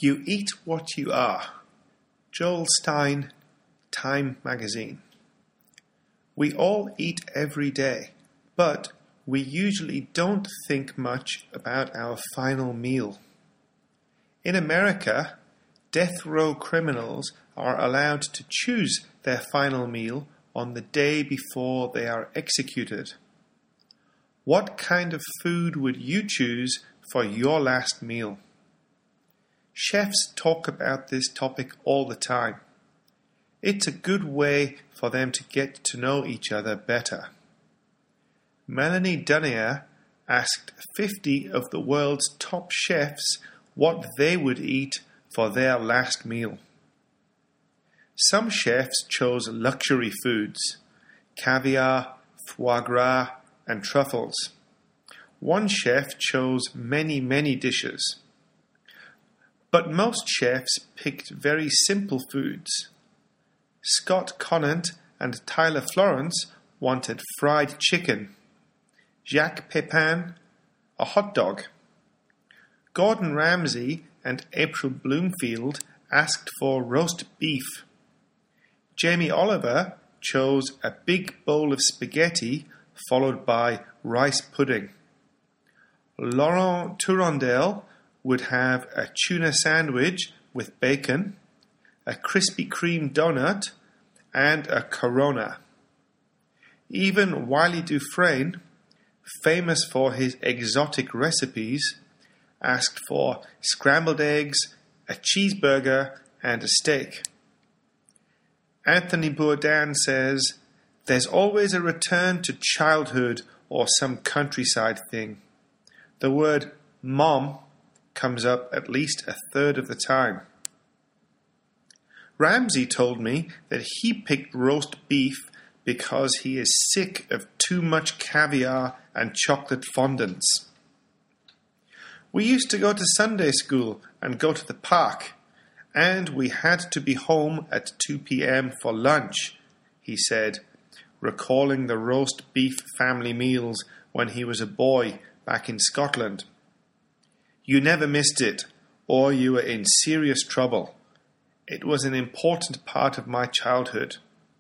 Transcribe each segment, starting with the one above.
You eat what you are. Joel Stein, Time magazine. We all eat every day, but we usually don't think much about our final meal. In America, death row criminals are allowed to choose their final meal on the day before they are executed. What kind of food would you choose for your last meal? Chefs talk about this topic all the time. It's a good way for them to get to know each other better. Melanie Dunnier asked 50 of the world's top chefs what they would eat for their last meal. Some chefs chose luxury foods, caviar, foie gras, and truffles. One chef chose many dishes. But most chefs picked very simple foods. Scott Conant and Tyler Florence wanted fried chicken. Jacques Pepin, a hot dog. Gordon Ramsay and April Bloomfield asked for roast beef. Jamie Oliver chose a big bowl of spaghetti followed by rice pudding. Laurent Tourondel would have a tuna sandwich with bacon, a Krispy Kreme donut, and a Corona. Even Wiley Dufresne, famous for his exotic recipes, asked for scrambled eggs, a cheeseburger, and a steak. Anthony Bourdain says, "There's always a return to childhood or some countryside thing. The word mom comes up at least a third of the time." Ramsay told me that he picked roast beef because he is sick of too much caviar and chocolate fondants. "We used to go to Sunday school and go to the park, and we had to be home at 2 p.m. for lunch," he said, recalling the roast beef family meals when he was a boy back in Scotland. "You never missed it, or you were in serious trouble. It was an important part of my childhood."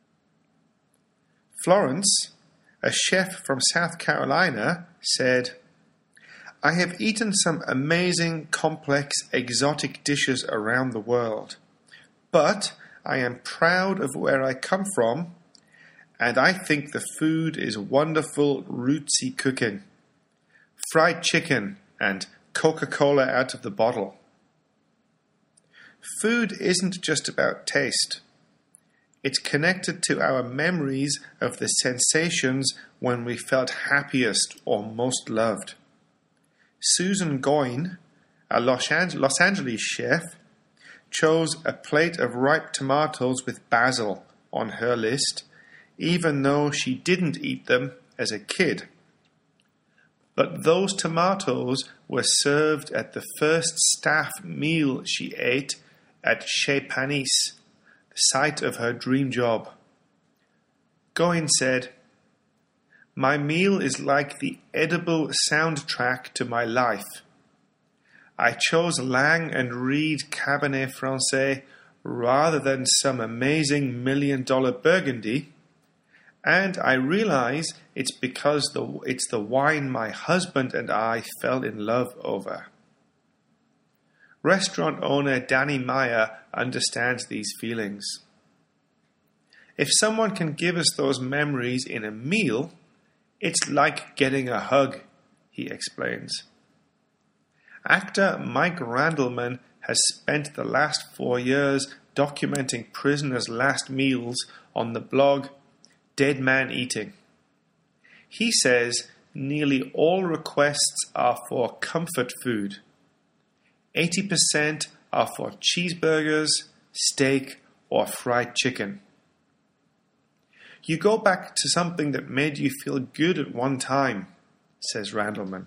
Florence, a chef from South Carolina, said, "I have eaten some amazing, complex, exotic dishes around the world, but I am proud of where I come from, and I think the food is wonderful, rootsy cooking. Fried chicken and Coca-Cola out of the bottle." Food isn't just about taste. It's connected to our memories of the sensations when we felt happiest or most loved. Susan Goyne, a Los Angeles chef, chose a plate of ripe tomatoes with basil on her list, even though she didn't eat them as a kid. But those tomatoes were served at the first staff meal she ate at Chez Panisse, the site of her dream job. Goyne said, "My meal is like the edible soundtrack to my life. I chose Lang & Reed Cabernet Franc rather than some amazing $1 million Burgundy, and I realize it's because it's the wine my husband and I fell in love over." Restaurant owner Danny Meyer understands these feelings. "If someone can give us those memories in a meal, it's like getting a hug," he explains. Actor Mike Randleman has spent the last 4 years documenting prisoners' last meals on the blog Dead Man Eating. He says nearly all requests are for comfort food. 80% are for cheeseburgers, steak, or fried chicken. "You go back to something that made you feel good at one time," says Randleman.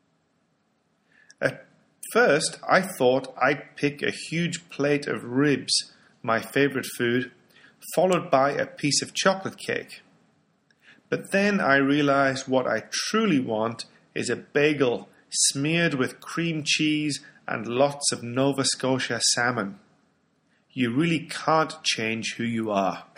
"At first, I thought I'd pick a huge plate of ribs, my favorite food, followed by a piece of chocolate cake. But then I realized what I truly want is a bagel smeared with cream cheese and lots of Nova Scotia salmon. You really can't change who you are.